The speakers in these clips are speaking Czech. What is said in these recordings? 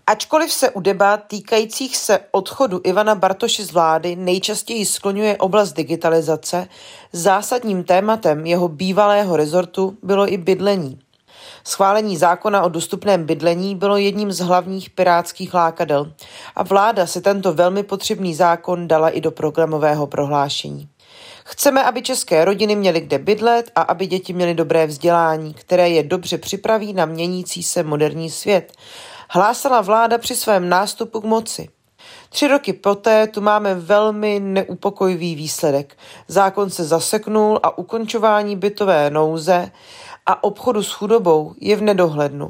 Ačkoliv se u debat týkajících se odchodu Ivana Bartoše z vlády nejčastěji skloňuje oblast digitalizace, zásadním tématem jeho bývalého rezortu bylo i bydlení. Schválení zákona o dostupném bydlení bylo jedním z hlavních pirátských lákadel a vláda si tento velmi potřebný zákon dala i do programového prohlášení. Chceme, aby české rodiny měly kde bydlet a aby děti měly dobré vzdělání, které je dobře připraví na měnící se moderní svět, hlásala vláda při svém nástupu k moci. 3 roky poté tu máme velmi neupokojivý výsledek. Zákon se zaseknul a ukončování bytové nouze a obchodu s chudobou je v nedohlednu.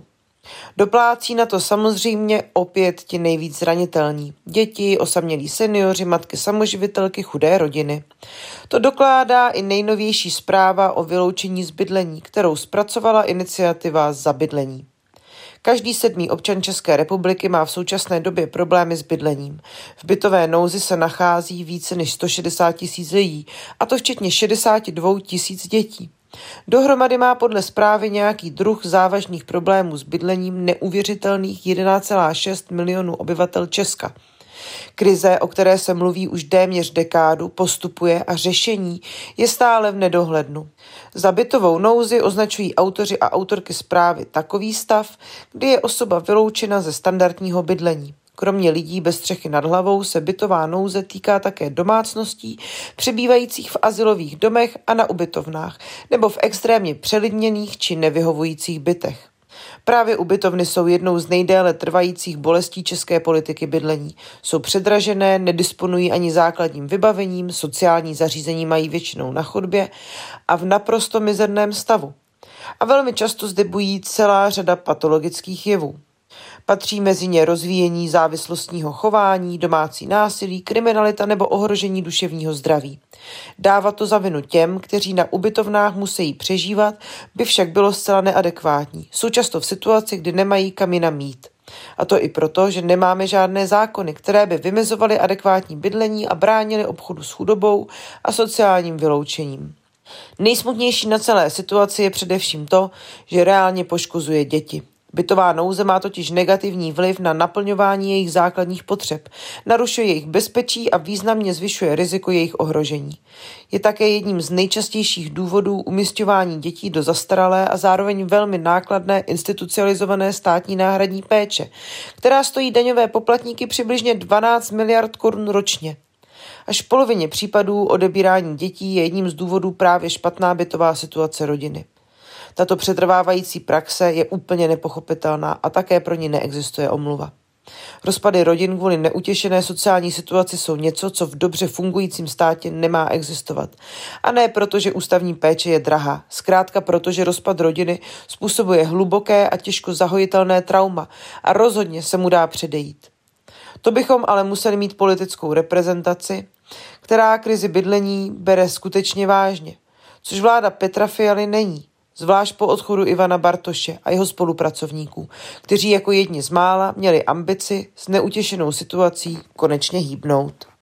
Doplácí na to samozřejmě opět ti nejvíc zranitelní. Děti, osamělí seniori, matky samoživitelky, chudé rodiny. To dokládá i nejnovější zpráva o vyloučení z bydlení, kterou zpracovala iniciativa Za bydlení. Každý 7. občan České republiky má v současné době problémy s bydlením. V bytové nouzi se nachází více než 160 000 lidí, a to včetně 62 000 dětí. Dohromady má podle zprávy nějaký druh závažných problémů s bydlením neuvěřitelných 11,6 milionů obyvatel Česka. Krize, o které se mluví už téměř dekádu, postupuje a řešení je stále v nedohlednu. Za bytovou nouzi označují autoři a autorky zprávy takový stav, kdy je osoba vyloučena ze standardního bydlení. Kromě lidí bez střechy nad hlavou se bytová nouze týká také domácností přebývajících v azylových domech a na ubytovnách nebo v extrémně přelidněných či nevyhovujících bytech. Právě ubytovny jsou jednou z nejdéle trvajících bolestí české politiky bydlení. Jsou předražené, nedisponují ani základním vybavením, sociální zařízení mají většinou na chodbě a v naprosto mizerném stavu. A velmi často zde bují celá řada patologických jevů. Patří mezi ně rozvíjení závislostního chování, domácí násilí, kriminalita nebo ohrožení duševního zdraví. Dávat to za vinu těm, kteří na ubytovnách musí přežívat, by však bylo zcela neadekvátní. Jsou často v situaci, kdy nemají kam jinam jít. A to i proto, že nemáme žádné zákony, které by vymezovaly adekvátní bydlení a bránily obchodu s chudobou a sociálním vyloučením. Nejsmutnější na celé situaci je především to, že reálně poškozuje děti. Bytová nouze má totiž negativní vliv na naplňování jejich základních potřeb, narušuje jejich bezpečí a významně zvyšuje riziko jejich ohrožení. Je také jedním z nejčastějších důvodů umisťování dětí do zastaralé a zároveň velmi nákladné institucionalizované státní náhradní péče, která stojí daňové poplatníky přibližně 12 miliard korun ročně. Až v polovině případů odebírání dětí je jedním z důvodů právě špatná bytová situace rodiny. Tato přetrvávající praxe je úplně nepochopitelná a také pro ní neexistuje omluva. Rozpady rodin kvůli neutěšené sociální situaci jsou něco, co v dobře fungujícím státě nemá existovat. A ne proto, že ústavní péče je drahá, zkrátka proto, že rozpad rodiny způsobuje hluboké a těžko zahojitelné trauma a rozhodně se mu dá předejít. To bychom ale museli mít politickou reprezentaci, která krizi bydlení bere skutečně vážně, což vláda Petra Fialy není. Zvlášť po odchodu Ivana Bartoše a jeho spolupracovníků, kteří jako jedni z mála měli ambici s neutěšenou situací konečně hýbnout.